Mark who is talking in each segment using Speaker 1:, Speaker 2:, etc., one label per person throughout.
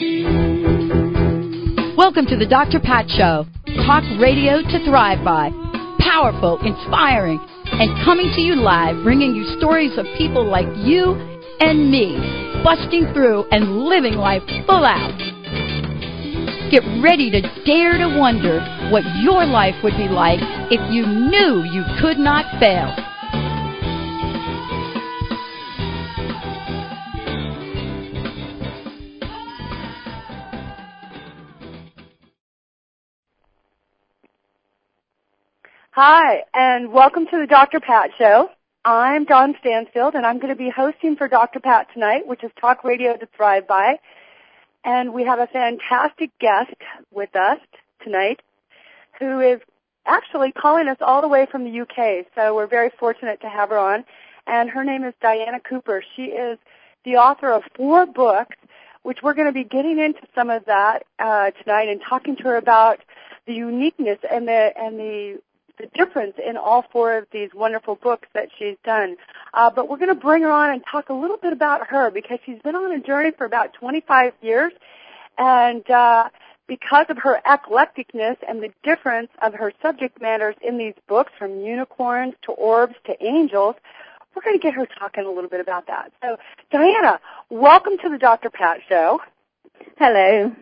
Speaker 1: Welcome to the Dr. Pat Show. Talk radio to thrive by. Powerful, inspiring, and coming to you live, bringing you stories of people like you and me, busting through and living life full out. Get ready to dare to wonder what your life would be like if you knew you could not fail.
Speaker 2: Hi, and welcome to the Dr. Pat Show. I'm Dawn Stansfield, and I'm going to be hosting for Dr. Pat tonight, which is Talk Radio to Thrive By. And we have a fantastic guest with us tonight who is actually calling us all the way from the UK. So we're very fortunate to have her on. And her name is Diana Cooper. She is the author of 4 books, which we're going to be getting into some of that tonight and talking to her about the uniqueness and the difference in all 4 of these wonderful books that she's done. But we're going to bring her on and talk a little bit about her because she's been on a journey for about 25 years. And because of her eclecticness and the difference of her subject matters in these books, from unicorns to orbs to angels, we're going to get her talking a little bit about that. So, Diana, welcome to the Dr. Pat Show.
Speaker 3: Hello.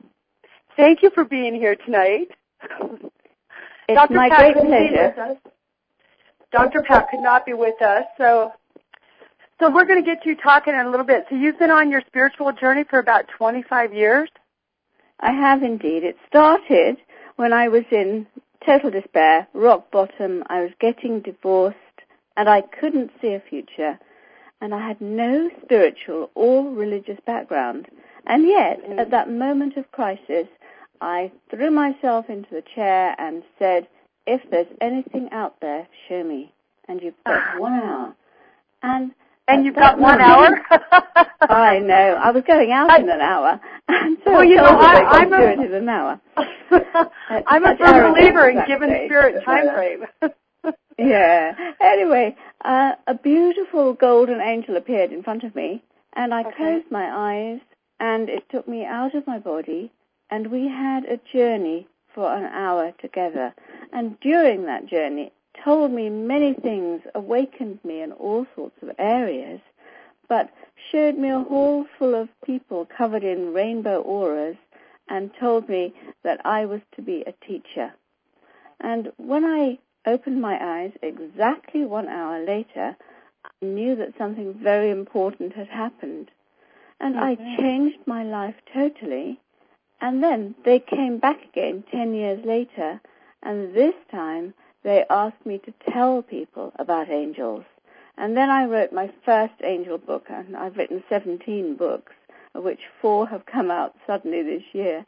Speaker 2: Thank you for being here tonight.
Speaker 3: It's
Speaker 2: Dr.
Speaker 3: my
Speaker 2: Pat
Speaker 3: great pleasure.
Speaker 2: Dr. Pat could not be with us, so we're going to get you talking in a little bit. So you've been on your spiritual journey for about 25 years?
Speaker 3: I have indeed. It started when I was in total despair, rock bottom. I was getting divorced, and I couldn't see a future. And I had no spiritual or religious background. And yet, at that moment of crisis, I threw myself into the chair and said, if there's anything out there, show me. And you've got 1 hour. And
Speaker 2: you've got 1 hour?
Speaker 3: I know. I was going out in an hour. And so
Speaker 2: well, you know, I'm
Speaker 3: do it in an hour.
Speaker 2: I'm a firm believer in giving spirit time frame.
Speaker 3: Yeah. Anyway, a beautiful golden angel appeared in front of me, and I closed my eyes, and it took me out of my body, and we had a journey for an hour together. And during that journey, told me many things, awakened me in all sorts of areas, but showed me a hall full of people covered in rainbow auras and told me that I was to be a teacher. And when I opened my eyes exactly 1 hour later, I knew that something very important had happened. And I changed my life totally. And then they came back again 10 years later, and this time they asked me to tell people about angels. And then I wrote my first angel book, and I've written 17 books, of which 4 have come out suddenly this year.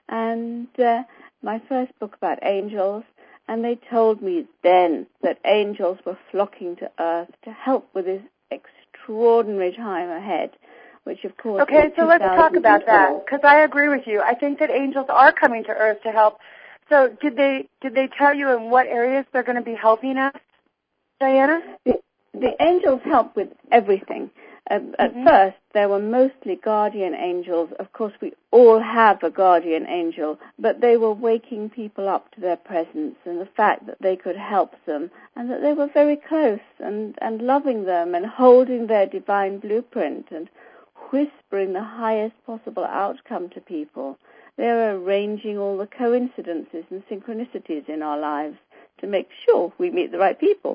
Speaker 3: And my first book about angels, and they told me then that angels were flocking to Earth to help with this extraordinary time ahead, which of course...
Speaker 2: Okay, so let's talk about that, because I agree with you. I think that angels are coming to Earth to help. So did they tell you in what areas they're going to be helping us, Diana?
Speaker 3: The angels help with everything. At first, there were mostly guardian angels. Of course, we all have a guardian angel, but they were waking people up to their presence and the fact that they could help them and that they were very close and loving them and holding their divine blueprint and whispering the highest possible outcome to people. They're arranging all the coincidences and synchronicities in our lives to make sure we meet the right people.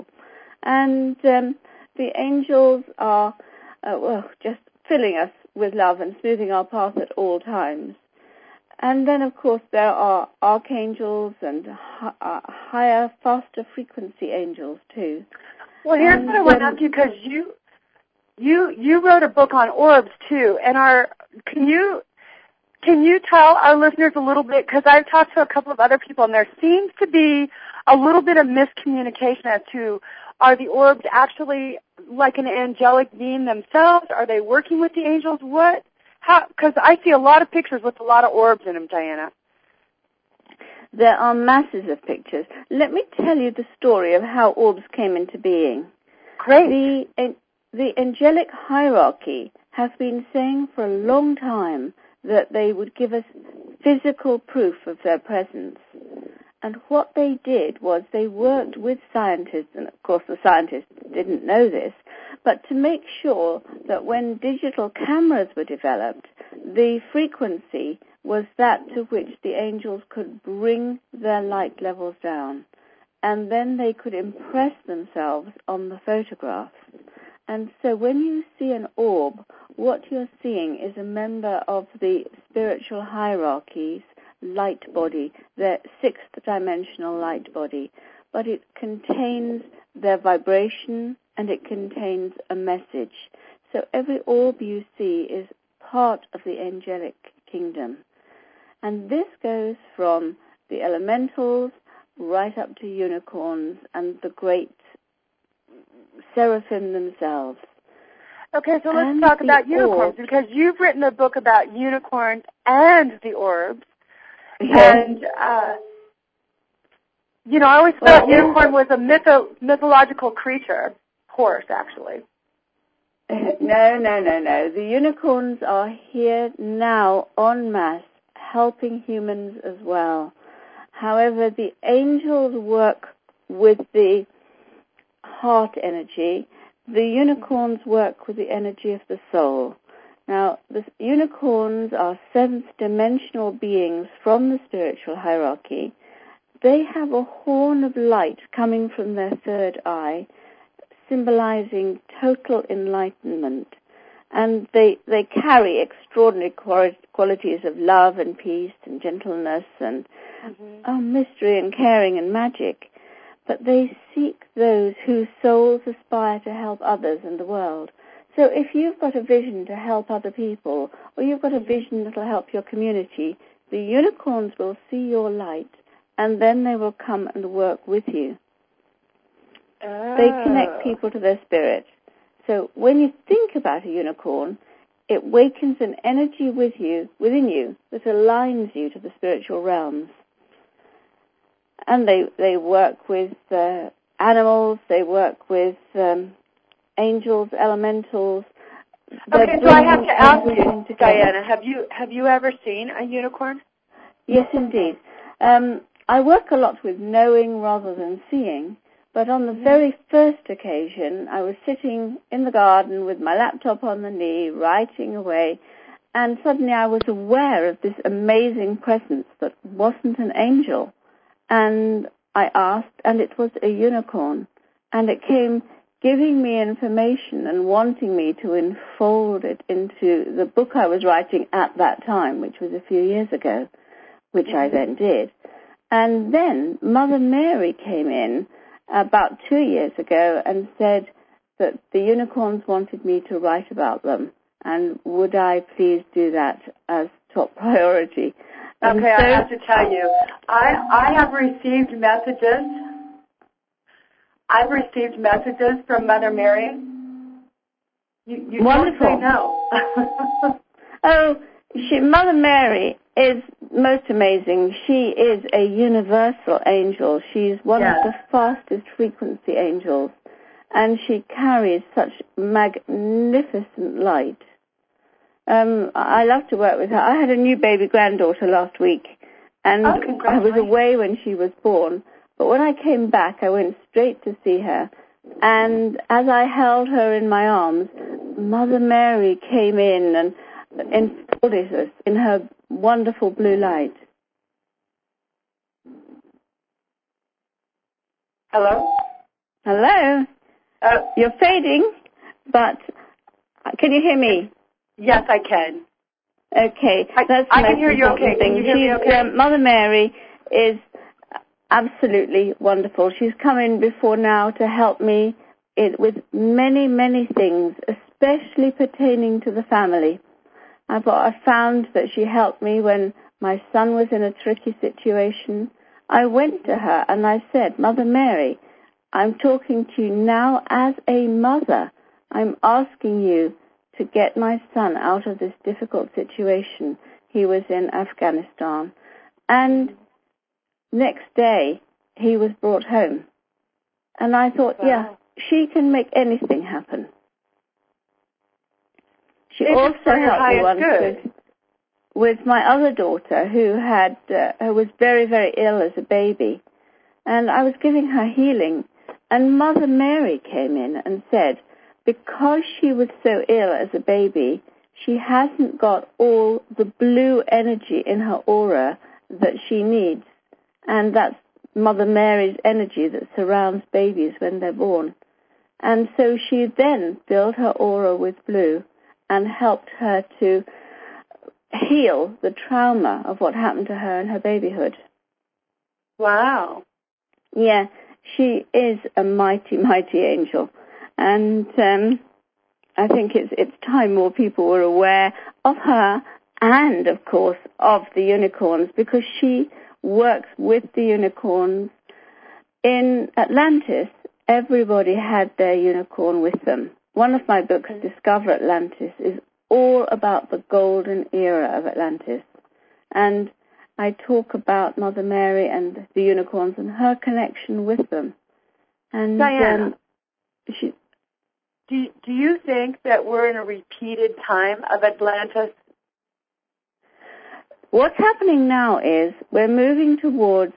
Speaker 3: And the angels are, just filling us with love and smoothing our path at all times. And then, of course, there are archangels and higher, faster frequency angels, too.
Speaker 2: Well, here's what I want to ask you, because you wrote a book on orbs, too. And can you tell our listeners a little bit, because I've talked to a couple of other people, and there seems to be a little bit of miscommunication as to, are the orbs actually like an angelic being themselves? Are they working with the angels? What? How? Because I see a lot of pictures with a lot of orbs in them, Diana.
Speaker 3: There are masses of pictures. Let me tell you the story of how orbs came into being.
Speaker 2: Great.
Speaker 3: The angelic hierarchy has been saying for a long time that they would give us physical proof of their presence. And what they did was they worked with scientists, and of course the scientists didn't know this, but to make sure that when digital cameras were developed, the frequency was that to which the angels could bring their light levels down. And then they could impress themselves on the photographs. And so when you see an orb, what you're seeing is a member of the spiritual hierarchies, light body, the sixth dimensional light body. But it contains their vibration and it contains a message. So every orb you see is part of the angelic kingdom. And this goes from the elementals right up to unicorns and the great seraphim themselves.
Speaker 2: Okay, so let's talk about unicorns, because you've written a book about unicorns and the orbs.
Speaker 3: Yes.
Speaker 2: And, I always thought unicorn was a mythological creature. Horse, actually.
Speaker 3: No. The unicorns are here now en masse, helping humans as well. However, the angels work with the heart energy. The unicorns work with the energy of the soul. Now, the unicorns are seventh dimensional beings from the spiritual hierarchy. They have a horn of light coming from their third eye, symbolizing total enlightenment. And they carry extraordinary qualities of love and peace and gentleness and mystery and caring and magic. But they seek those whose souls aspire to help others in the world. So if you've got a vision to help other people, or you've got a vision that will help your community, the unicorns will see your light, and then they will come and work with you. They connect people to their spirit. So when you think about a unicorn, it wakens an energy within you that aligns you to the spiritual realms. And they work with animals, they work with angels, elementals.
Speaker 2: Okay, so I have to ask you, Diana, have you ever seen a unicorn?
Speaker 3: Yes, indeed. I work a lot with knowing rather than seeing, but on the very first occasion, I was sitting in the garden with my laptop on the knee, writing away, and suddenly I was aware of this amazing presence that wasn't an angel. And I asked, and it was a unicorn. And it came giving me information and wanting me to enfold it into the book I was writing at that time, which was a few years ago, which I then did. And then Mother Mary came in about 2 years ago and said that the unicorns wanted me to write about them. And would I please do that as top priority?
Speaker 2: Okay, so, I have to tell you, I have received messages. I've received messages from Mother Mary. You
Speaker 3: wonderful.
Speaker 2: Don't say no.
Speaker 3: Mother Mary is most amazing. She is a universal angel. She's one of the fastest frequency angels, and she carries such magnificent light. I love to work with her. I had a new baby granddaughter last week, and I was away when she was born. But when I came back, I went straight to see her. And as I held her in my arms, Mother Mary came in and enfolded us in her wonderful blue light.
Speaker 2: Hello?
Speaker 3: Hello? You're fading, but can you hear me?
Speaker 2: Yes, I can.
Speaker 3: Okay, that's
Speaker 2: I can hear you okay. Can you hear me okay?
Speaker 3: Mother Mary is absolutely wonderful. She's come in before now to help me with many, many things, especially pertaining to the family. I found that she helped me when my son was in a tricky situation. I went to her and I said, Mother Mary, I'm talking to you now as a mother. I'm asking you to get my son out of this difficult situation. He was in Afghanistan. And next day, he was brought home. And I thought, she can make anything happen. She also helped me once with... with my other daughter who was very, very ill as a baby. And I was giving her healing, and Mother Mary came in and said, because she was so ill as a baby, she hasn't got all the blue energy in her aura that she needs. And that's Mother Mary's energy that surrounds babies when they're born. And so she then filled her aura with blue and helped her to heal the trauma of what happened to her in her babyhood.
Speaker 2: Wow.
Speaker 3: Yeah, she is a mighty, mighty angel. And I think it's time more people were aware of her and, of course, of the unicorns, because she works with the unicorns. In Atlantis, everybody had their unicorn with them. One of my books, Discover Atlantis, is all about the golden era of Atlantis. And I talk about Mother Mary and the unicorns and her connection with them. And
Speaker 2: Diana, do you think that we're in a repeated time of Atlantis?
Speaker 3: What's happening now is we're moving towards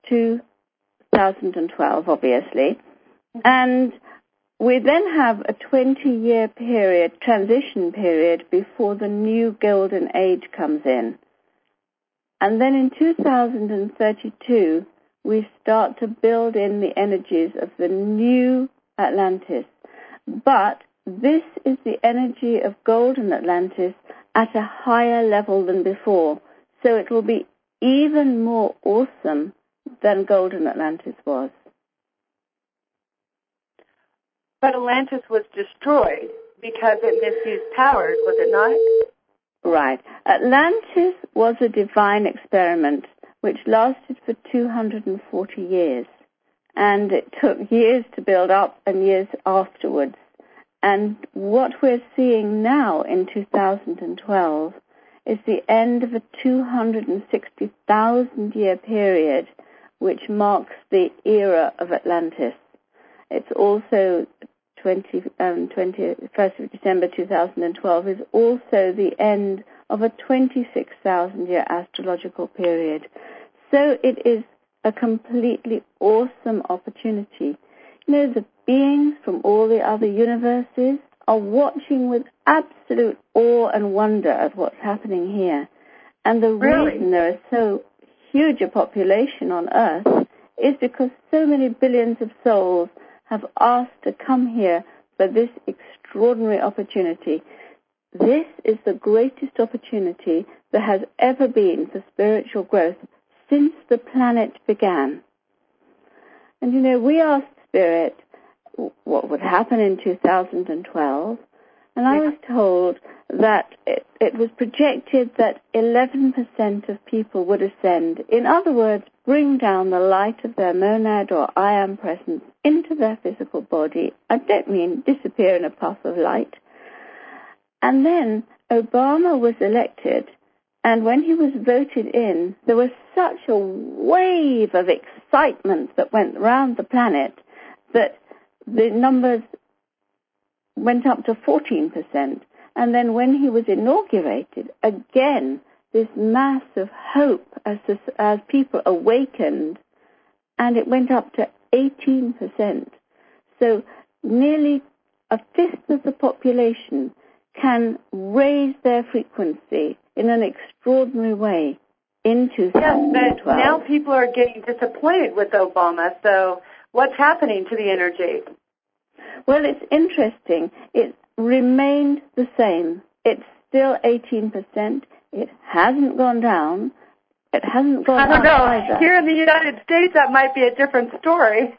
Speaker 3: 2012, obviously, and we then have a 20-year period, transition period, before the new golden age comes in. And then in 2032, we start to build in the energies of the new Atlantis. But this is the energy of golden Atlantis at a higher level than before. So it will be even more awesome than golden Atlantis was.
Speaker 2: But Atlantis was destroyed because it misused powers, was it not?
Speaker 3: Right. Atlantis was a divine experiment which lasted for 240 years. And it took years to build up and years afterwards. And what we're seeing now in 2012 is the end of a 260,000-year period which marks the era of Atlantis. It's also 21st of December 2012 is also the end of a 26,000-year astrological period. So it is a completely awesome opportunity. You know, the beings from all the other universes are watching with absolute awe and wonder at what's happening here. And the reason there is so huge a population on Earth is because so many billions of souls have asked to come here for this extraordinary opportunity. This is the greatest opportunity there has ever been for spiritual growth since the planet began. And you know, we asked Spirit what would happen in 2012, and I was told that it was projected that 11% of people would ascend. In other words, bring down the light of their monad or I am presence into their physical body. I don't mean disappear in a puff of light. And then Obama was elected, and when he was voted in, there was such a wave of excitement that went around the planet that the numbers went up to 14%. And then when he was inaugurated, again, this mass of hope as people awakened, and it went up to 18%. So nearly a fifth of the population can raise their frequency in an extraordinary way in 2012.
Speaker 2: Yes, but now people are getting disappointed with Obama, so what's happening to the energy?
Speaker 3: Well, it's interesting. It remained the same. It's still 18%. It hasn't gone down. It hasn't gone up either.
Speaker 2: I don't know. Here in the United States, that might be a different story.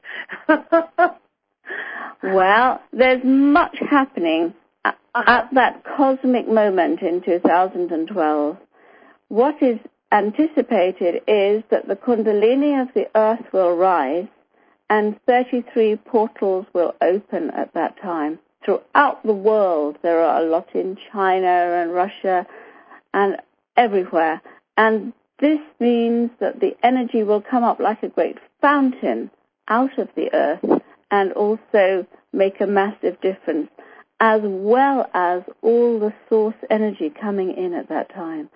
Speaker 3: Well, there's much happening at that cosmic moment in 2012. What is anticipated is that the Kundalini of the Earth will rise and 33 portals will open at that time. Throughout the world, there are a lot in China and Russia and everywhere. And this means that the energy will come up like a great fountain out of the Earth and also make a massive difference, as well as all the source energy coming in at that time.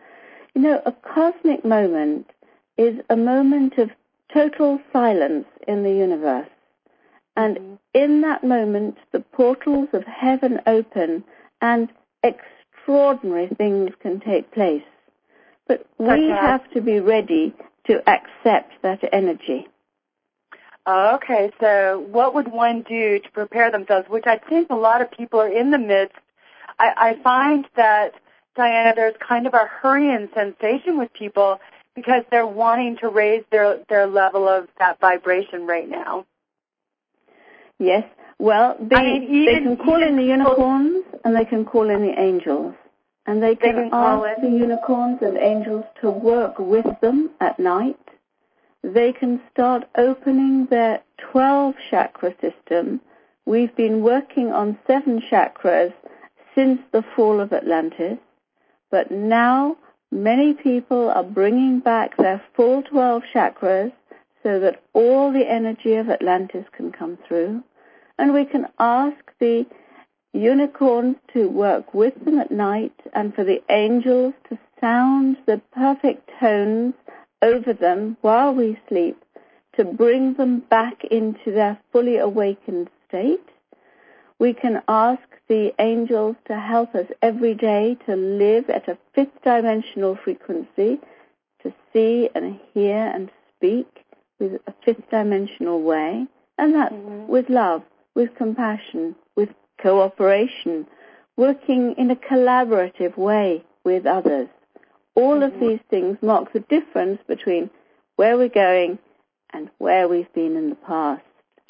Speaker 3: You know, a cosmic moment is a moment of total silence in the universe. And in that moment, the portals of heaven open and extraordinary things can take place. But we have to be ready to accept that energy.
Speaker 2: Okay, so what would one do to prepare themselves, which I think a lot of people are in the midst. I find that, Diana, there's kind of a hurrying sensation with people because they're wanting to raise their level of that vibration right now.
Speaker 3: Yes, well, they can call in the unicorns and they can call in the angels. And they can ask the unicorns and angels to work with them at night. They can start opening their 12 chakra system. We've been working on 7 chakras since the fall of Atlantis, but now many people are bringing back their full 12 chakras so that all the energy of Atlantis can come through. And we can ask the unicorns to work with them at night and for the angels to sound the perfect tones over them while we sleep to bring them back into their fully awakened state. We can ask the angels to help us every day to live at a 5th dimensional frequency, to see and hear and speak with a 5th dimensional way, and that's with love, with compassion, with cooperation, working in a collaborative way with others. All of these things mark the difference between where we're going and where we've been in the past.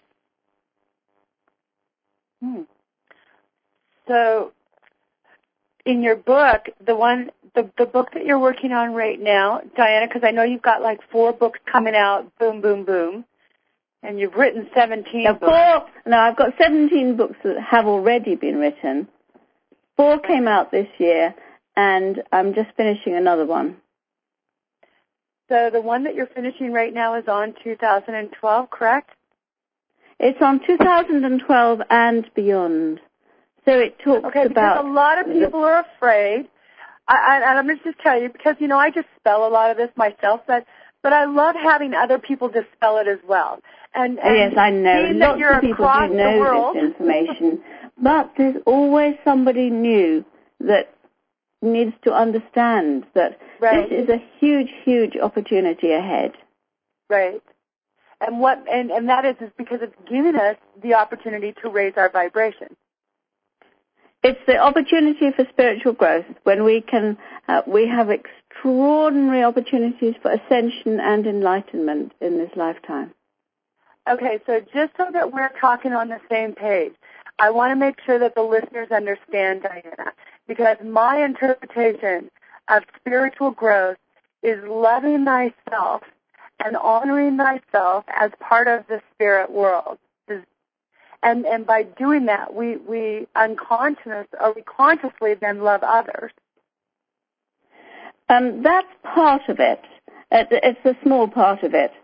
Speaker 2: So, in your book, the book that you're working on right now, Diana, because I know you've got like 4 books coming out, boom, boom, boom, and you've written 17 books.
Speaker 3: I've got 17 books that have already been written. 4 came out this year, and I'm just finishing another one.
Speaker 2: So the one that you're finishing right now is on 2012, correct?
Speaker 3: It's on 2012 and beyond. So it talks about...
Speaker 2: because a lot of people are afraid. And I'm going to just tell you, because, I just spell a lot of this myself, but I love having other people dispel it as well. And
Speaker 3: yes, I know. Lots of people do know this information. But there's always somebody new that needs to understand that this is a huge, huge opportunity ahead.
Speaker 2: Right. And that is because it's given us the opportunity to raise our vibration.
Speaker 3: It's the opportunity for spiritual growth when we can, we have extraordinary opportunities for ascension and enlightenment in this lifetime.
Speaker 2: Okay, so just so that we're talking on the same page, I want to make sure that the listeners understand, Diana, because my interpretation of spiritual growth is loving thyself and honoring thyself as part of the spirit world. And by doing that, we consciously then love others.
Speaker 3: That's part of it. It's a small part of it.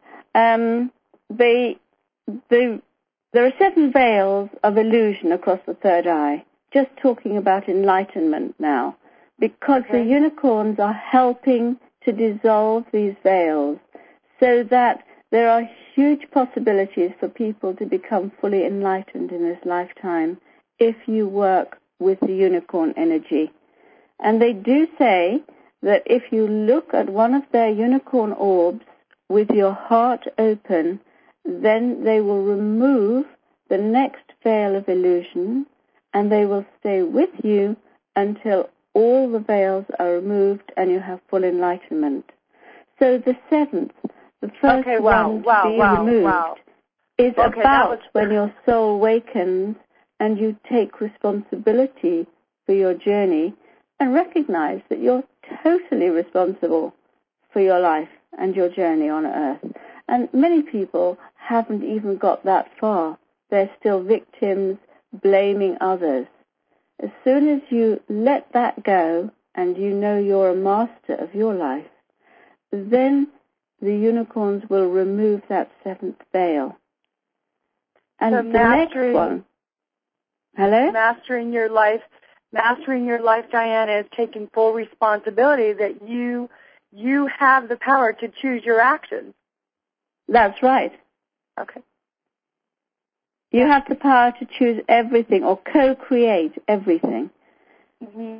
Speaker 3: There are 7 veils of illusion across the third eye. Just talking about enlightenment now, because the unicorns are helping to dissolve these veils so that there are huge possibilities for people to become fully enlightened in this lifetime if you work with the unicorn energy. And they do say that if you look at one of their unicorn orbs with your heart open, then they will remove the next veil of illusion and they will stay with you until all the veils are removed and you have full enlightenment. So the 7th, the first one to be removed, is about when your soul awakens and you take responsibility for your journey and recognize that you're totally responsible for your life and your journey on earth. And many people haven't even got that far. They're still victims, blaming others. As soon as you let that go and you know you're a master of your life, then the unicorns will remove that 7th veil. And
Speaker 2: so
Speaker 3: the next one... Hello?
Speaker 2: Mastering your life, Diana, is taking full responsibility that you you have the power to choose your actions.
Speaker 3: That's right.
Speaker 2: Okay.
Speaker 3: You have the power to choose everything or co-create everything.
Speaker 2: Mm-hmm.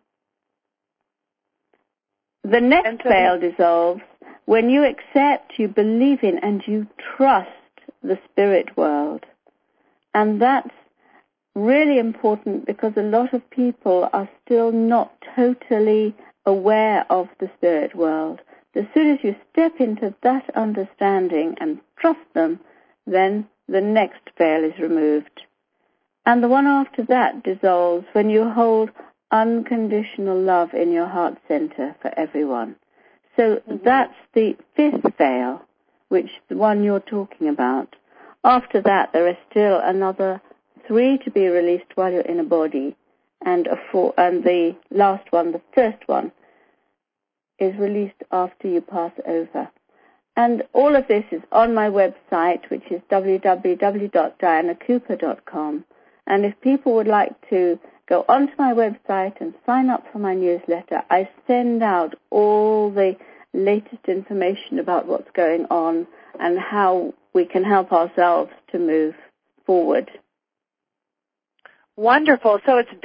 Speaker 3: The next veil dissolves when you accept, you believe in, and you trust the spirit world. And that's really important because a lot of people are still not totally aware of the spirit world. As soon as you step into that understanding and trust them, then the next veil is removed. And the one after that dissolves when you hold unconditional love in your heart center for everyone. So that's the fifth veil, which is the one you're talking about. After that, there are still another 3 to be released while you're in a body, and the last one, the first one, is released after you pass over. And all of this is on my website, which is www.dianacooper.com. And if people would like to go onto my website and sign up for my newsletter, I send out all the latest information about what's going on and how we can help ourselves to move forward.
Speaker 2: Wonderful. So it's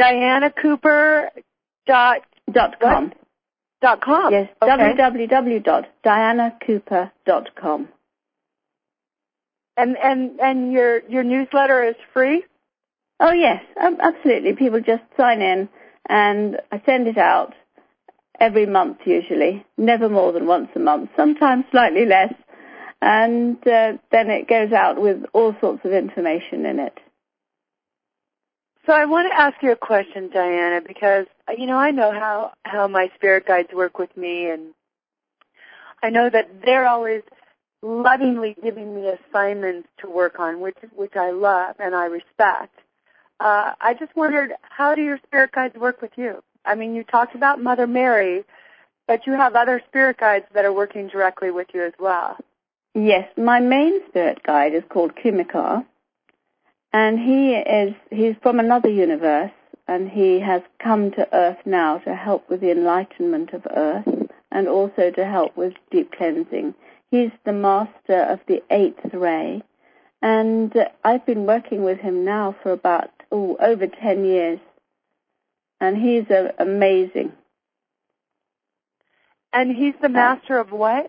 Speaker 2: DianaCooper.com.
Speaker 3: Yes, okay. www.dianacooper.com.
Speaker 2: And your newsletter is free?
Speaker 3: Oh, yes, absolutely. People just sign in, and I send it out every month usually, never more than once a month, sometimes slightly less, and then it goes out with all sorts of information in it.
Speaker 2: So I want to ask you a question, Diana, because, I know how my spirit guides work with me, and I know that they're always lovingly giving me assignments to work on, which I love and I respect. I just wondered, how do your spirit guides work with you? I mean, you talked about Mother Mary, but you have other spirit guides that are working directly with you as well.
Speaker 3: Yes, my main spirit guide is called Kumikar, and he's from another universe, and he has come to Earth now to help with the enlightenment of Earth and also to help with deep cleansing. He's the master of the 8th ray, and I've been working with him now for about over 10 years, and he's amazing.
Speaker 2: And he's the master of what?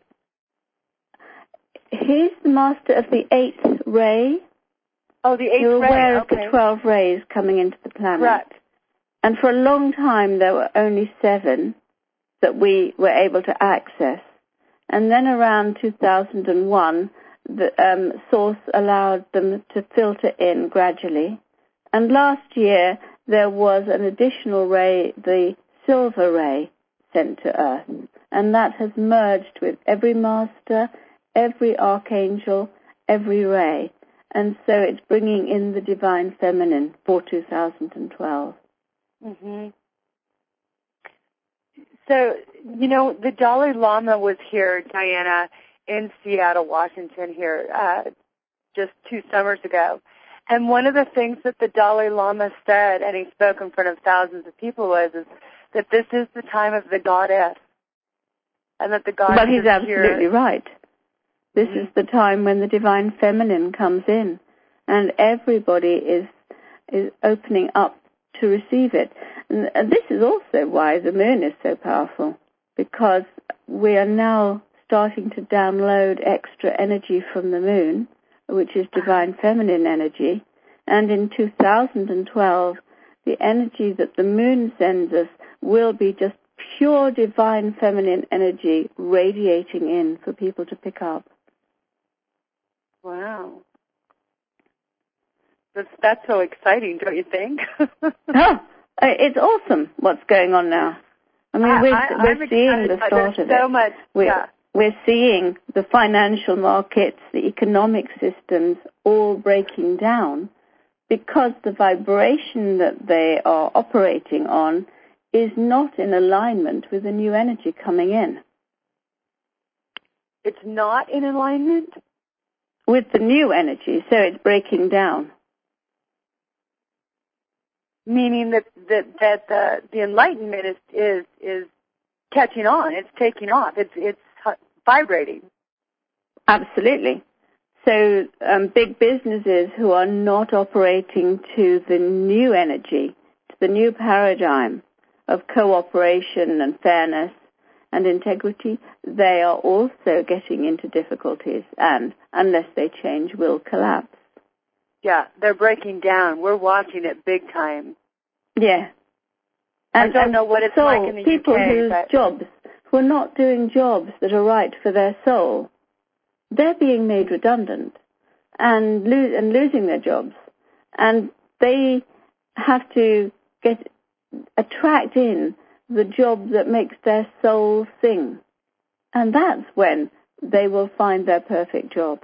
Speaker 3: He's the master of the 8th ray.
Speaker 2: Oh, the 8th ray.
Speaker 3: You're aware of the 12 rays coming into the planet.
Speaker 2: Right.
Speaker 3: And for a long time, there were only 7 that we were able to access. And then around 2001, the Source allowed them to filter in gradually. And last year, there was an additional ray, the silver ray, sent to Earth. And that has merged with every master, every archangel, every ray. And so it's bringing in the divine feminine for 2012.
Speaker 2: Mm-hmm. So, the Dalai Lama was here, Diana, in Seattle, Washington here just 2 summers ago. And one of the things that the Dalai Lama said, and he spoke in front of thousands of people, is that this is the time of the goddess. And that the goddess
Speaker 3: But he's absolutely
Speaker 2: here.
Speaker 3: right. This is the time when the divine feminine comes in, and everybody is opening up to receive it. And this is also why the moon is so powerful, because we are now starting to download extra energy from the moon, which is divine feminine energy. And in 2012, the energy that the moon sends us will be just pure divine feminine energy radiating in for people to pick up.
Speaker 2: Wow. That's so exciting, don't you think?
Speaker 3: It's awesome what's going on now. I mean, we're seeing the start of it.
Speaker 2: So much,
Speaker 3: We're seeing the financial markets, the economic systems all breaking down because the vibration that they are operating on is not in alignment with the new energy coming in.
Speaker 2: It's not in alignment?
Speaker 3: With the new energy, so it's breaking down.
Speaker 2: Meaning that the enlightenment is catching on. It's taking off. It's vibrating.
Speaker 3: Absolutely. So big businesses who are not operating to the new energy, to the new paradigm of cooperation and fairness and integrity, they are also getting into difficulties and, unless they change, will collapse.
Speaker 2: Yeah, they're breaking down. We're watching it big time.
Speaker 3: Yeah.
Speaker 2: I don't know what it's like in the
Speaker 3: people
Speaker 2: UK.
Speaker 3: Who are not doing jobs that are right for their soul, they're being made redundant and losing their jobs. And they have to attract in the job that makes their soul sing. And that's when they will find their perfect job.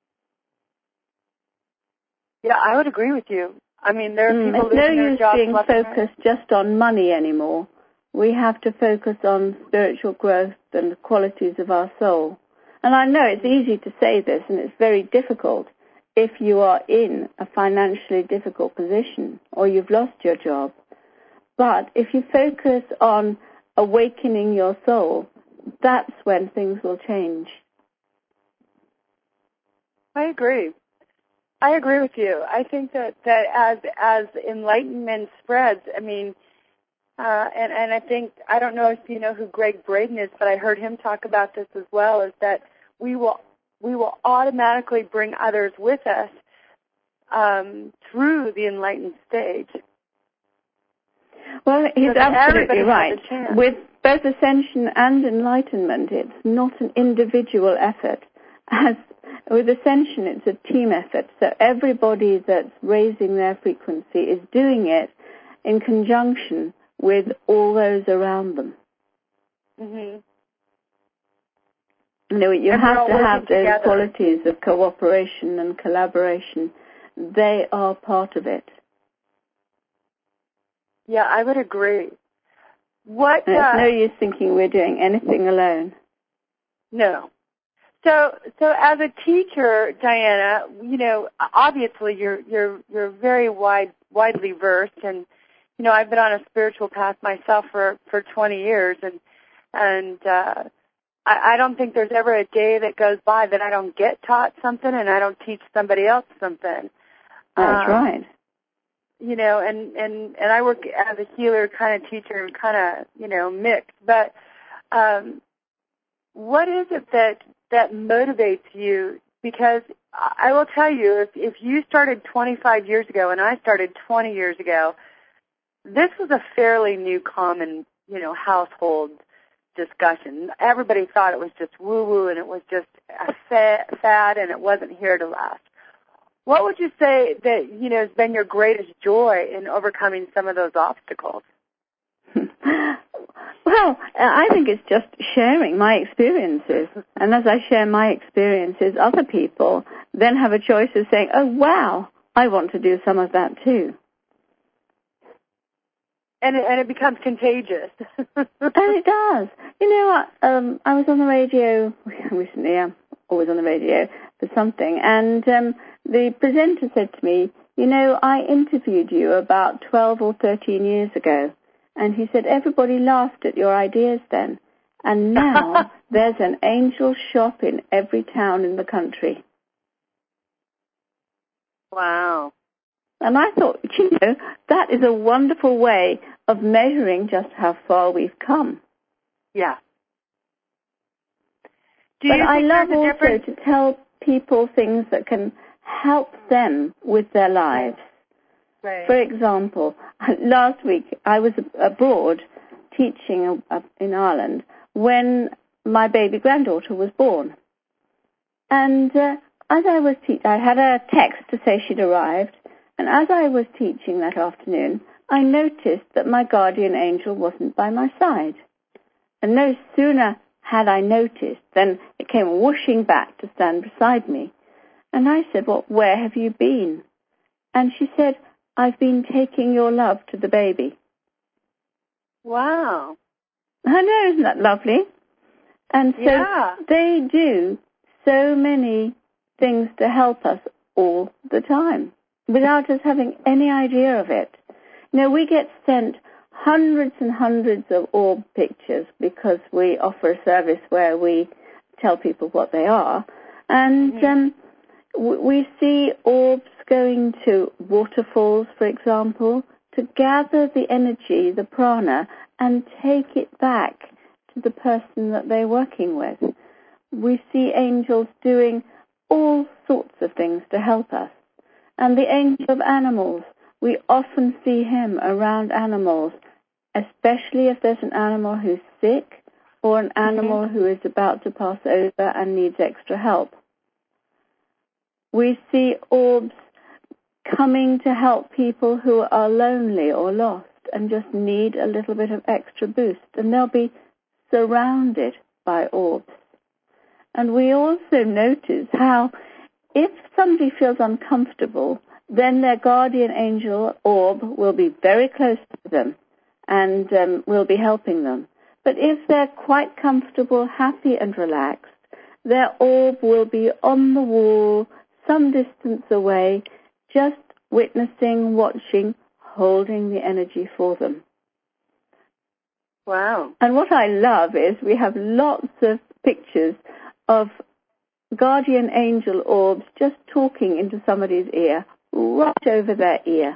Speaker 2: Yeah, I would agree with you. I mean, there are people
Speaker 3: losing their jobs. It's no use being focused just on money anymore. We have to focus on spiritual growth and the qualities of our soul. And I know it's easy to say this, and it's very difficult if you are in a financially difficult position or you've lost your job. But if you focus on awakening your soul, that's when things will change.
Speaker 2: I agree. I agree with you. I think that as enlightenment spreads, I mean, and I think, I don't know if you know who Greg Braden is, but I heard him talk about this as well, is that we will automatically bring others with us through the enlightened stage.
Speaker 3: Well, he's absolutely right. With both ascension and enlightenment, it's not an individual effort. With ascension, it's a team effort. So everybody that's raising their frequency is doing it in conjunction with all those around them.
Speaker 2: Mm-hmm.
Speaker 3: You have to have those qualities of cooperation and collaboration. They are part of it.
Speaker 2: Yeah, I would agree.
Speaker 3: It's no use thinking we're doing anything alone.
Speaker 2: No. So as a teacher, Diana, obviously you're very widely versed, and I've been on a spiritual path myself for 20 years, and I don't think there's ever a day that goes by that I don't get taught something and I don't teach somebody else something.
Speaker 3: That's right.
Speaker 2: And I work as a healer kind of teacher and kind of, mixed. But what is it that motivates you? Because I will tell you, if you started 25 years ago and I started 20 years ago, this was a fairly new common, household discussion. Everybody thought it was just woo-woo and it was just a fad and it wasn't here to last. What would you say that, has been your greatest joy in overcoming some of those obstacles?
Speaker 3: Well, I think it's just sharing my experiences. And as I share my experiences, other people then have a choice of saying, oh, wow, I want to do some of that too.
Speaker 2: And it becomes contagious.
Speaker 3: And it does. I was on the radio recently. I'm always on the radio for something. And the presenter said to me, I interviewed you about 12 or 13 years ago. And he said, everybody laughed at your ideas then. And now there's an angel shop in every town in the country.
Speaker 2: Wow.
Speaker 3: And I thought, that is a wonderful way of measuring just how far we've come.
Speaker 2: Yeah.
Speaker 3: But I love also to tell people things that can help them with their lives.
Speaker 2: Right.
Speaker 3: For example, last week I was abroad teaching in Ireland when my baby granddaughter was born. And as I was teaching, I had a text to say she'd arrived. And as I was teaching that afternoon, I noticed that my guardian angel wasn't by my side. And no sooner had I noticed than it came whooshing back to stand beside me. And I said, well, where have you been? And she said, I've been taking your love to the baby.
Speaker 2: Wow.
Speaker 3: I know, isn't that lovely? And so they do so many things to help us all the time without us having any idea of it. We get sent hundreds and hundreds of orb pictures because we offer a service where we tell people what they are. And we see orbs going to waterfalls, for example, to gather the energy, the prana, and take it back to the person that they're working with. We see angels doing all sorts of things to help us. And the angel of animals, we often see him around animals, especially if there's an animal who's sick or an animal who is about to pass over and needs extra help. We see orbs coming to help people who are lonely or lost and just need a little bit of extra boost, and they'll be surrounded by orbs. And we also notice how if somebody feels uncomfortable, then their guardian angel orb will be very close to them and will be helping them. But if they're quite comfortable, happy and relaxed, their orb will be on the wall, some distance away, just witnessing, watching, holding the energy for them.
Speaker 2: Wow.
Speaker 3: And what I love is we have lots of pictures of guardian angel orbs just talking into somebody's ear, right over their ear.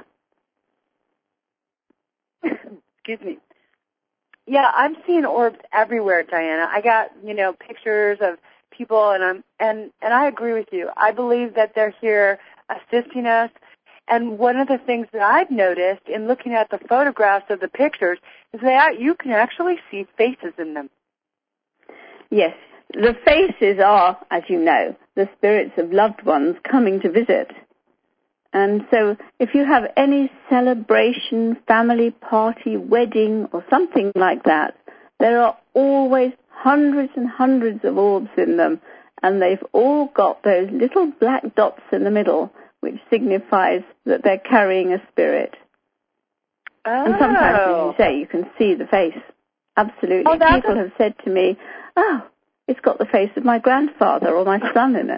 Speaker 2: Excuse me. Yeah, I'm seeing orbs everywhere, Diana. I got, pictures of people, and I agree with you. I believe that they're here assisting us. And one of the things that I've noticed in looking at the photographs of the pictures is that you can actually see faces in them.
Speaker 3: Yes, the faces are, as you know, the spirits of loved ones coming to visit. And so if you have any celebration, family party, wedding, or something like that, there are always hundreds and hundreds of orbs in them, and they've all got those little black dots in the middle, which signifies that they're carrying a spirit.
Speaker 2: Oh.
Speaker 3: And sometimes, as you say, you can see the face. Absolutely.
Speaker 2: Oh,
Speaker 3: people have said to me, it's got the face of my grandfather or my son in it.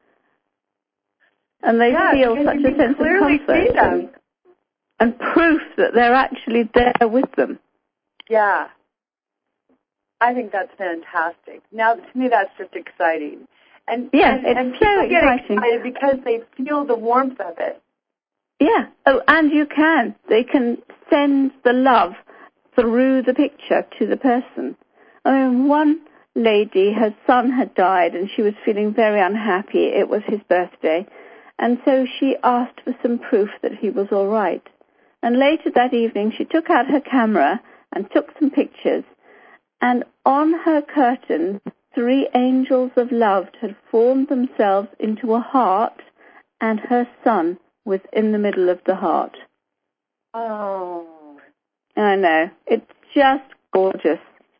Speaker 3: And they feel such a sense of comfort and proof that they're actually there with them.
Speaker 2: Yeah. I think that's fantastic. Now, to me, that's just exciting. And people get excited because they feel the warmth of it.
Speaker 3: Yeah. Oh, and they can send the love through the picture to the person. I mean, one lady, her son had died and she was feeling very unhappy. It was his birthday. And so she asked for some proof that he was all right. And later that evening, she took out her camera and took some pictures. And on her curtains, 3 angels of love had formed themselves into a heart, and her son was in the middle of the heart.
Speaker 2: Oh.
Speaker 3: I know. It's just gorgeous.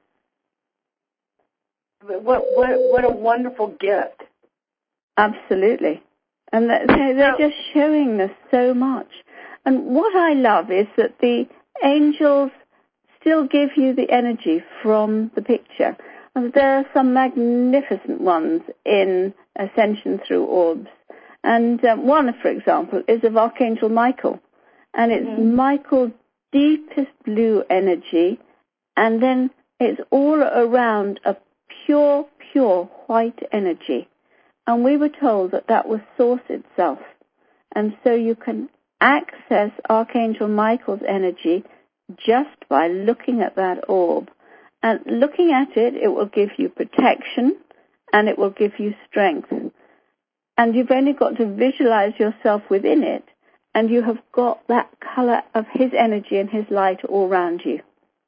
Speaker 2: What a wonderful gift.
Speaker 3: Absolutely. And they're just showing us so much. And what I love is that the angels still give you the energy from the picture. And there are some magnificent ones in Ascension Through Orbs. And one, for example, is of Archangel Michael. And it's Michael's deepest blue energy. And then it's all around a pure white energy. And we were told that that was Source itself. And so you can access Archangel Michael's energy just by looking at that orb. And looking at it, it will give you protection and it will give you strength. And you've only got to visualize yourself within it, and you have got that color of his energy and his light all around you.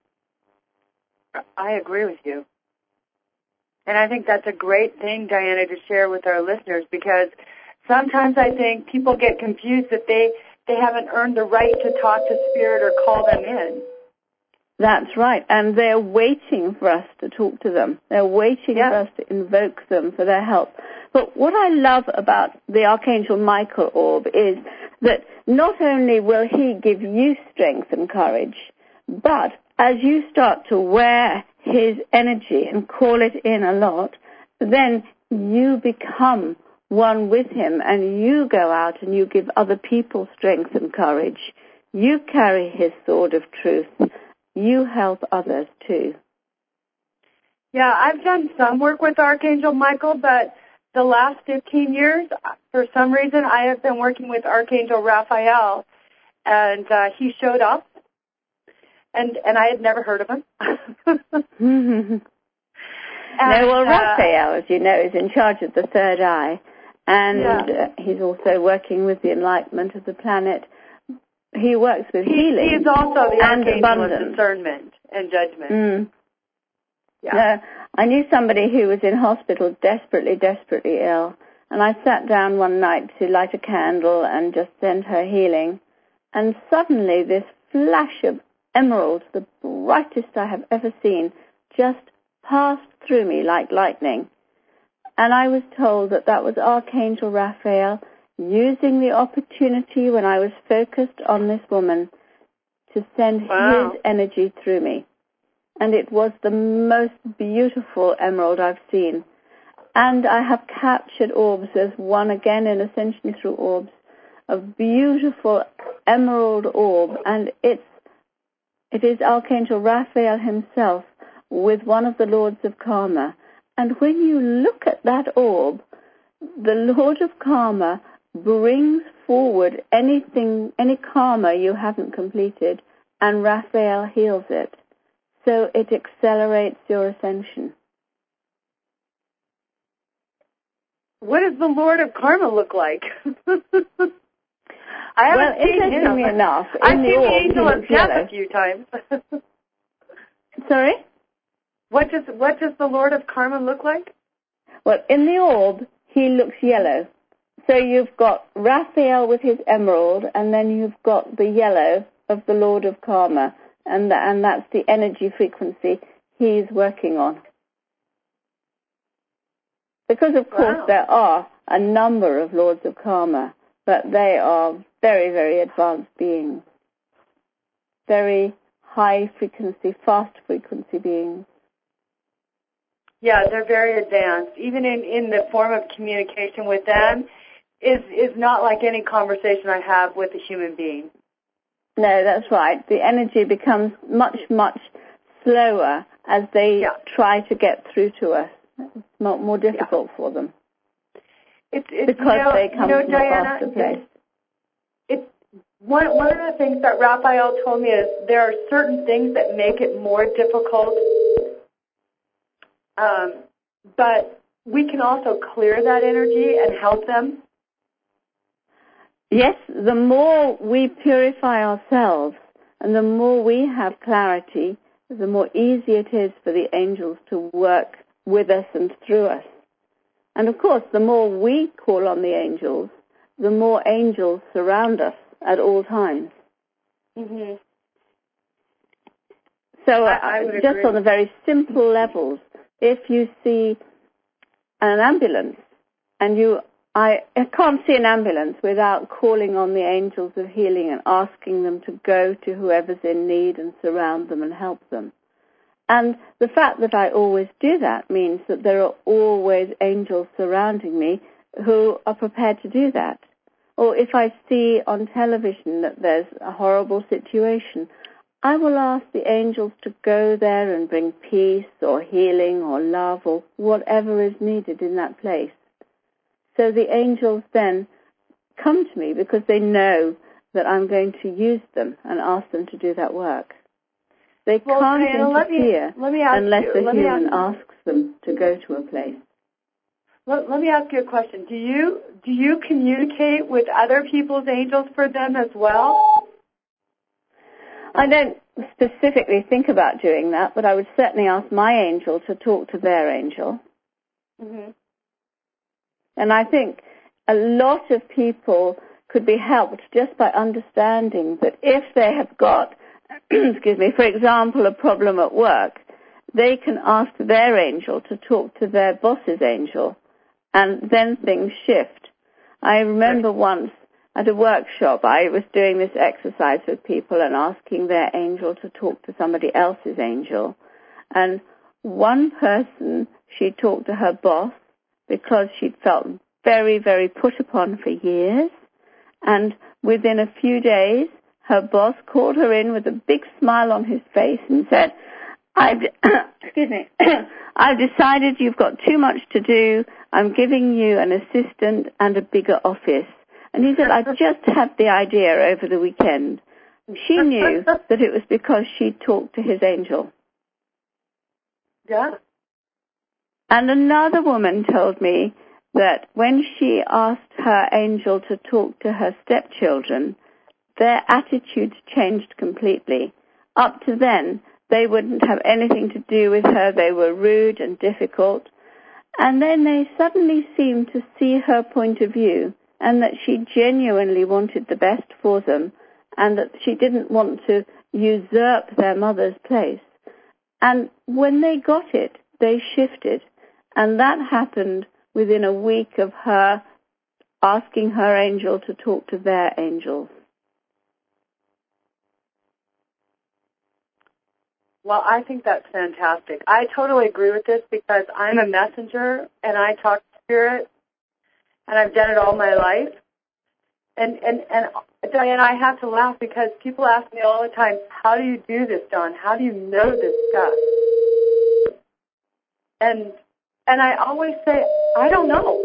Speaker 2: I agree with you. And I think that's a great thing, Diana, to share with our listeners, because sometimes I think people get confused that they haven't earned the right to talk to Spirit or call them in.
Speaker 3: That's right. And they're waiting for us to talk to them. They're waiting for us to invoke them for their help. But what I love about the Archangel Michael orb is that not only will he give you strength and courage, but as you start to wear his energy and call it in a lot, then you become one with him and you go out and you give other people strength and courage. You carry his sword of truth. you help others too.
Speaker 2: Yeah, I've done some work with Archangel Michael, but the last 15 years, for some reason, I have been working with Archangel Raphael, and he showed up, and I had never heard of him.
Speaker 3: Raphael, as you know, is in charge of the third eye, and he's also working with the enlightenment of the planet. He works with healing.
Speaker 2: He is also the Archangel
Speaker 3: abundance.
Speaker 2: of discernment and judgment.
Speaker 3: Mm.
Speaker 2: Yeah.
Speaker 3: I knew somebody who was in hospital desperately, desperately ill, and I sat down one night to light a candle and just send her healing, and suddenly this flash of emerald, the brightest I have ever seen, just passed through me like lightning. And I was told that that was Archangel Raphael using the opportunity when I was focused on this woman to send his energy through me. And it was the most beautiful emerald I've seen. And I have captured orbs. There's one again in Ascension Through Orbs, a beautiful emerald orb, and it is Archangel Raphael himself with one of the Lords of Karma. And when you look at that orb, the Lord of Karma brings forward any karma you haven't completed, and Raphael heals it. So it accelerates your ascension.
Speaker 2: What does the Lord of Karma look like?
Speaker 3: Interestingly enough,
Speaker 2: I've seen the angel of death a few times.
Speaker 3: Sorry?
Speaker 2: What does the Lord of Karma look like?
Speaker 3: Well, in the orb, he looks yellow. So you've got Raphael with his emerald, and then you've got the yellow of the Lord of Karma, and that's the energy frequency he's working on. Because, of course, there are a number of Lords of Karma, but they are very, very advanced beings. Very high frequency, fast frequency beings.
Speaker 2: Yeah, they're very advanced. Even in the form of communication with them is not like any conversation I have with a human being.
Speaker 3: No, that's right. The energy becomes much, much slower as they try to get through to us. It's more difficult for them. It's because they come from a faster place.
Speaker 2: One of the things that Raphael told me is there are certain things that make it more difficult, but we can also clear that energy and help them.
Speaker 3: Yes, the more we purify ourselves and the more we have clarity, the more easy it is for the angels to work with us and through us. And of course, the more we call on the angels, the more angels surround us at all times.
Speaker 2: Mm-hmm.
Speaker 3: So
Speaker 2: I would
Speaker 3: just
Speaker 2: agree.
Speaker 3: on the very simple levels, if you see an ambulance and I can't see an ambulance without calling on the angels of healing and asking them to go to whoever's in need and surround them and help them. And the fact that I always do that means that there are always angels surrounding me who are prepared to do that. Or if I see on television that there's a horrible situation, I will ask the angels to go there and bring peace or healing or love or whatever is needed in that place. So the angels then come to me because they know that I'm going to use them and ask them to do that work. They can't interfere unless a human asks them to go to a place.
Speaker 2: Let me ask you a question. Do you communicate with other people's angels for them as well?
Speaker 3: I don't specifically think about doing that, but I would certainly ask my angel to talk to their angel.
Speaker 2: Mm-hmm.
Speaker 3: And I think a lot of people could be helped just by understanding that if they have got, for example, a problem at work, they can ask their angel to talk to their boss's angel, and then things shift. I remember once at a workshop, I was doing this exercise with people and asking their angel to talk to somebody else's angel. And one person, she talked to her boss because she'd felt very, very put upon for years. And within a few days, her boss called her in with a big smile on his face and said, excuse me, I've decided you've got too much to do. I'm giving you an assistant and a bigger office. And he said, I just had the idea over the weekend. She knew that it was because she talked to his angel.
Speaker 2: Yeah.
Speaker 3: And another woman told me that when she asked her angel to talk to her stepchildren, their attitudes changed completely. Up to then, they wouldn't have anything to do with her. They were rude and difficult. And then they suddenly seemed to see her point of view and that she genuinely wanted the best for them and that she didn't want to usurp their mother's place. And when they got it, they shifted. And that happened within a week of her asking her angel to talk to their angels.
Speaker 2: Well, I think that's fantastic. I totally agree with this because I'm a messenger and I talk to spirit and I've done it all my life. And Diane, I have to laugh because people ask me all the time, how do you do this, Dawn? How do you know this stuff? And I always say, I don't know.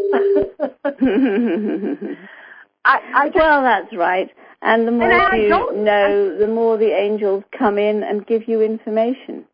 Speaker 3: Well, that's right. And the more you know, the more the angels come in and give you information.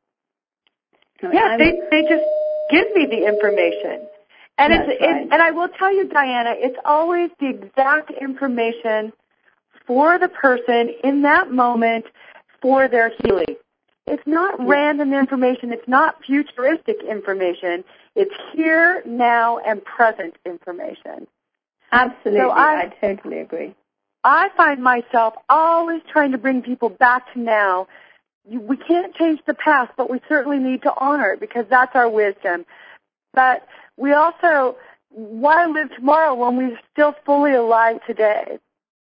Speaker 2: They just give me the information. And and I will tell you, Diana, it's always the exact information for the person in that moment for their healing. It's not random information. It's not futuristic information. It's here, now, and present information.
Speaker 3: Absolutely.
Speaker 2: So
Speaker 3: I totally agree.
Speaker 2: I find myself always trying to bring people back to now. We can't change the past, but we certainly need to honor it because that's our wisdom. But we also, why live tomorrow when we're still fully alive today?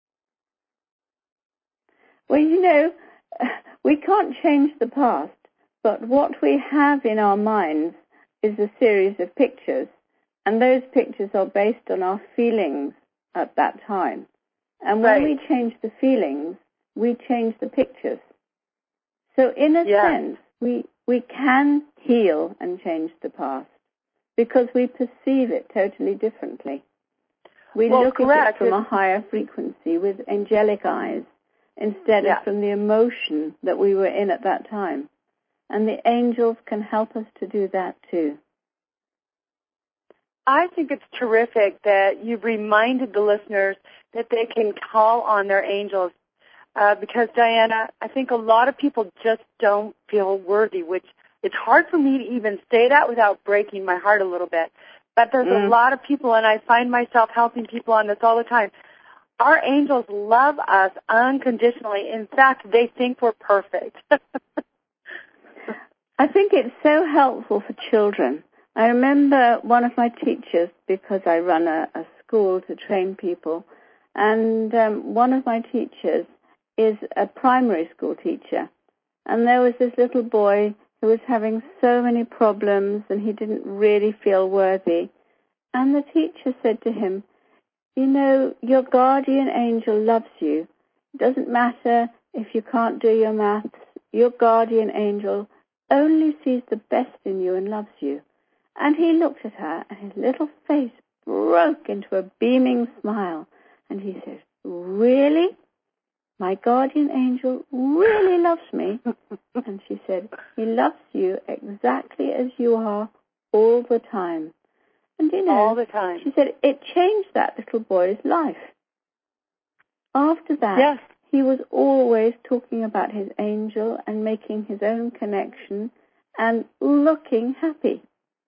Speaker 3: Well, you know, we can't change the past, but what we have in our minds is a series of pictures, and those pictures are based on our feelings at that time. And when we change the feelings, we change the pictures. So in a sense, we can heal and change the past because we perceive it totally differently. We look at it from a higher frequency with angelic eyes instead of from the emotion that we were in at that time. And the angels can help us to do that too.
Speaker 2: I think it's terrific that you've reminded the listeners that they can call on their angels because, Diana, I think a lot of people just don't feel worthy, which it's hard for me to even say that without breaking my heart a little bit. But there's a lot of people, and I find myself helping people on this all the time. Our angels love us unconditionally. In fact, they think we're perfect.
Speaker 3: I think it's so helpful for children. I remember one of my teachers, because I run a school to train people, and one of my teachers is a primary school teacher. And there was this little boy who was having so many problems and he didn't really feel worthy. And the teacher said to him, you know, your guardian angel loves you. It doesn't matter if you can't do your maths. Your guardian angel only sees the best in you and loves you. And he looked at her, and his little face broke into a beaming smile. And he said, really? My guardian angel really loves me? And she said, he loves you exactly as you are all the time. And you know,
Speaker 2: all the time.
Speaker 3: She said, it changed that little boy's life. After that, he was always talking about his angel and making his own connection and looking happy.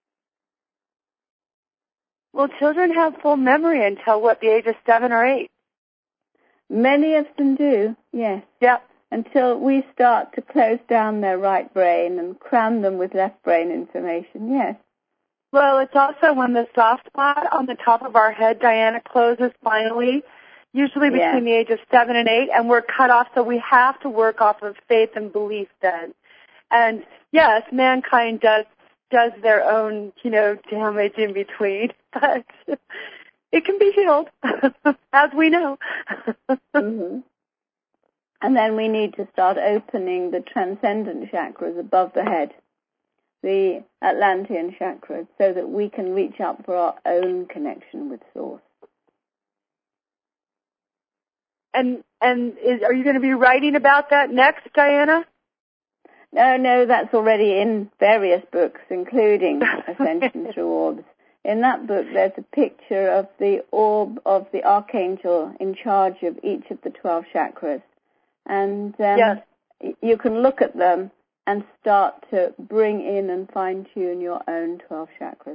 Speaker 2: Well, children have full memory until, the age of 7 or 8?
Speaker 3: Many of them do, yes.
Speaker 2: Yep.
Speaker 3: Until we start to close down their right brain and cram them with left brain information, yes.
Speaker 2: Well, it's also when the soft spot on the top of our head, Diana, closes finally, usually between the age of 7 and 8, and we're cut off, so we have to work off of faith and belief then. And, yes, mankind does their own, damage in between, but it can be healed, as we know.
Speaker 3: Mm-hmm. And then we need to start opening the transcendent chakras above the head, the Atlantean chakras, so that we can reach up for our own connection with Source.
Speaker 2: And are you going to be writing about that next, Diana?
Speaker 3: No, that's already in various books, including Ascension Through Orbs. In that book, there's a picture of the orb of the archangel in charge of each of the 12 chakras. And
Speaker 2: yes.
Speaker 3: You can look at them and start to bring in and fine-tune your own 12 chakras.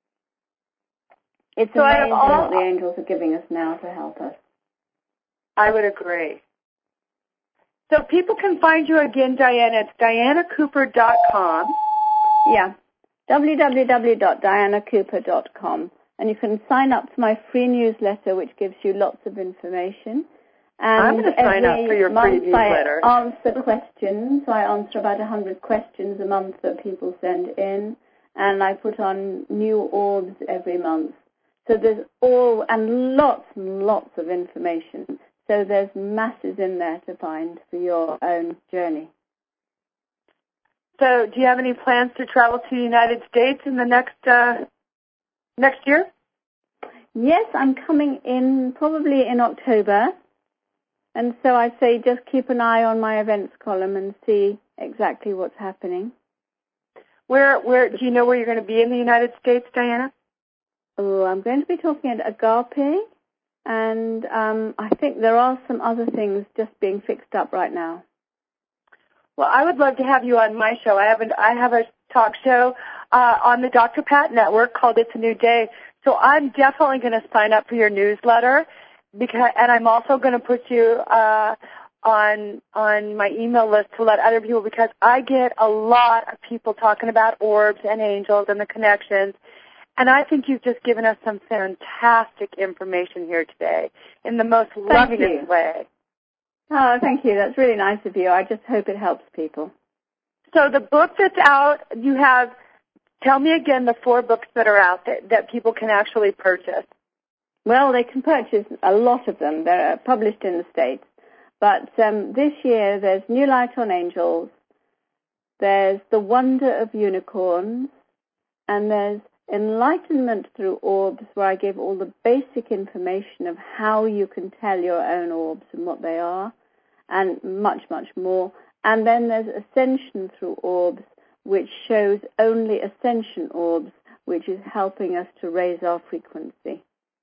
Speaker 3: It's
Speaker 2: so
Speaker 3: amazing what the angels are giving us now to help us.
Speaker 2: I would agree. So people can find you again, Diana. It's DianaCooper.com.
Speaker 3: Yeah, www.dianacooper.com. And you can sign up to my free newsletter, which gives you lots of information. And
Speaker 2: I'm going to sign up for your free newsletter.
Speaker 3: I answer questions. So I answer about 100 questions a month that people send in. And I put on new orbs every month. So there's lots and lots of information. So there's masses in there to find for your own journey.
Speaker 2: So do you have any plans to travel to the United States in the next year?
Speaker 3: Yes, I'm coming in probably in October. And so I say just keep an eye on my events column and see exactly what's happening.
Speaker 2: Where do you know where you're going to be in the United States, Diana?
Speaker 3: Oh, I'm going to be talking at Agape. And I think there are some other things just being fixed up right now.
Speaker 2: Well, I would love to have you on my show. I have a talk show on the Dr. Pat Network called It's a New Day. So I'm definitely going to sign up for your newsletter, and I'm also going to put you on my email list to let other people, because I get a lot of people talking about orbs and angels and the connections. And I think you've just given us some fantastic information here today in the most loving way.
Speaker 3: Oh, thank you. That's really nice of you. I just hope it helps people.
Speaker 2: So the book that's out, tell me again the 4 books that are out that people can actually purchase.
Speaker 3: Well, they can purchase a lot of them. They're published in the States. But this year there's New Light on Angels, there's The Wonder of Unicorns, and there's Enlightenment Through Orbs, where I give all the basic information of how you can tell your own orbs and what they are, and much, much more. And then there's Ascension Through Orbs, which shows only ascension orbs, which is helping us to raise our frequency.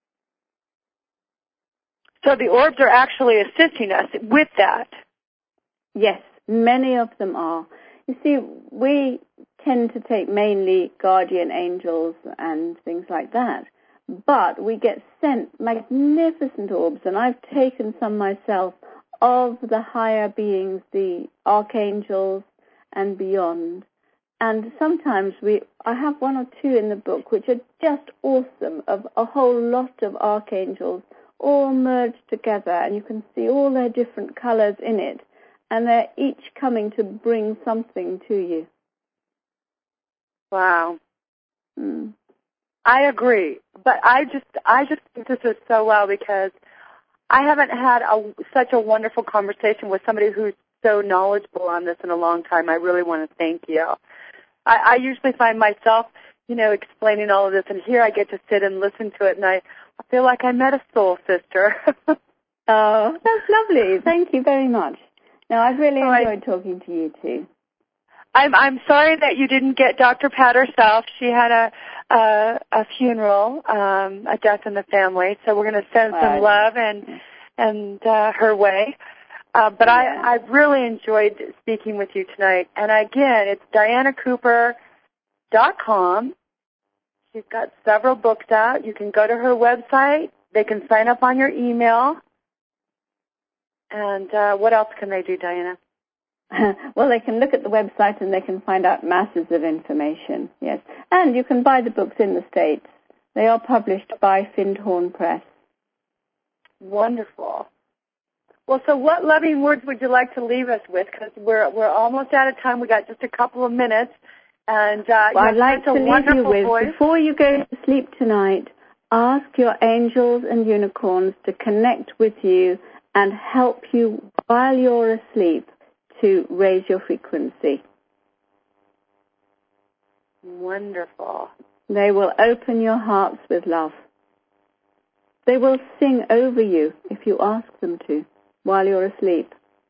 Speaker 2: So the orbs are actually assisting us with that?
Speaker 3: Yes, many of them are. You see, we tend to take mainly guardian angels and things like that, but we get sent magnificent orbs, and I've taken some myself of the higher beings, the archangels and beyond. And sometimes I have 1 or 2 in the book which are just awesome, of a whole lot of archangels all merged together, and you can see all their different colors in it, and they're each coming to bring something to you.
Speaker 2: Wow. I agree, but I just think this is so well, because I haven't had such a wonderful conversation with somebody who's so knowledgeable on this in a long time. I really want to thank you. I usually find myself, explaining all of this, and here I get to sit and listen to it, and I feel like I met a soul sister.
Speaker 3: Oh, that's lovely. Thank you very much. No, I've really enjoyed talking to you too.
Speaker 2: I'm sorry that you didn't get Dr. Pat herself. She had a funeral, a death in the family, so we're going to send some love and her way. But yeah. I've really enjoyed speaking with you tonight. And again, it's DianaCooper.com. She's got several books out. You can go to her website. They can sign up on your email. And what else can they do, Diana?
Speaker 3: Well, they can look at the website and they can find out masses of information, yes. And you can buy the books in the States. They are published by Findhorn Press.
Speaker 2: Wonderful. Well, so what loving words would you like to leave us with? Because we're almost out of time. We got just a couple of minutes. And
Speaker 3: I'd like to leave you with, voice. Before you go to sleep tonight, ask your angels and unicorns to connect with you and help you while you're asleep to raise your frequency.
Speaker 2: Wonderful.
Speaker 3: They will open your hearts with love. They will sing over you if you ask them to while you're asleep.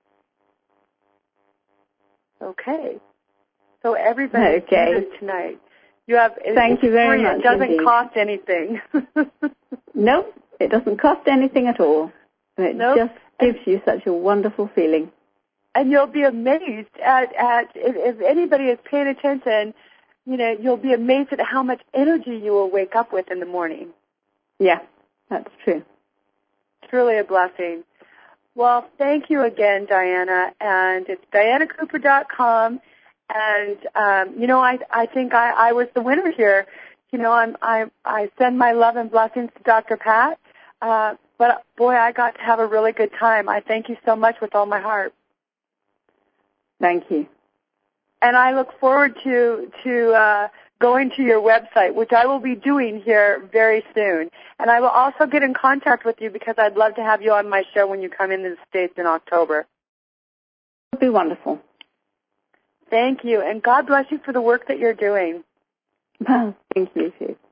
Speaker 2: Okay. So everybody do this tonight. You have.
Speaker 3: Thank you very much.
Speaker 2: It doesn't
Speaker 3: indeed.
Speaker 2: cost anything.
Speaker 3: Nope, it doesn't cost anything at all. It just gives you such a wonderful feeling.
Speaker 2: And you'll be amazed at if anybody is paying attention, you'll be amazed at how much energy you will wake up with in the morning.
Speaker 3: Yeah, that's true.
Speaker 2: Truly a blessing. Well, thank you again, Diana. And it's DianaCooper.com. And, I think I was the winner here. I send my love and blessings to Dr. Pat. But, boy, I got to have a really good time. I thank you so much with all my heart.
Speaker 3: Thank you.
Speaker 2: And I look forward to going to your website, which I will be doing here very soon. And I will also get in contact with you because I'd love to have you on my show when you come into the States in October.
Speaker 3: It would be wonderful.
Speaker 2: Thank you. And God bless you for the work that you're doing.
Speaker 3: Well, thank you, too.